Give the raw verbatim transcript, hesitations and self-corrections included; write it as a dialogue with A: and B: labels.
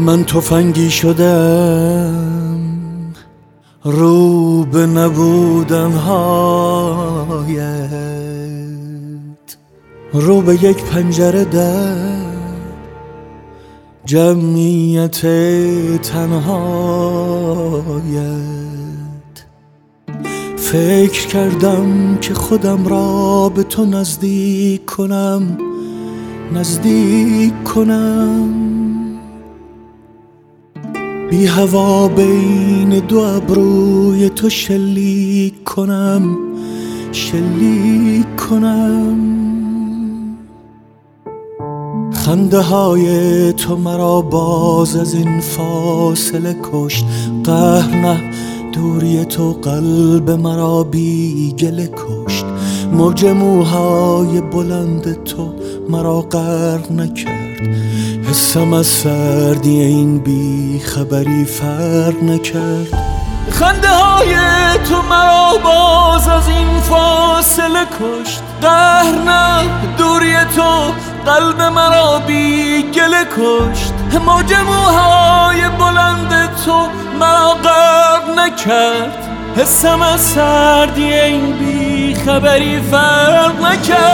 A: من تفنگی شدم رو به نبودن هایت، رو به یک پنجره در جمعیت تنهایت. فکر کردم که خودم را به تو نزدیک کنم، نزدیک کنم، بی هوا بین دو ابروی تو شلیک کنم، شلیک کنم. خنده های تو مرا باز از این فاصله کشت، قهر نه دوری تو قلب مرا بی گله کشت. موج موهای بلند تو مرا غرق نکرد، حسم از سردی این بی خبری فرق نکرد. خنده های تو مرا باز از این فاصله کشت، قهر نه دوری تو قلب مرا بی گله کشت. موج موهای بلند تو مرا غرق نکرد، حسم از سردی این بی خبری فرق نکرد.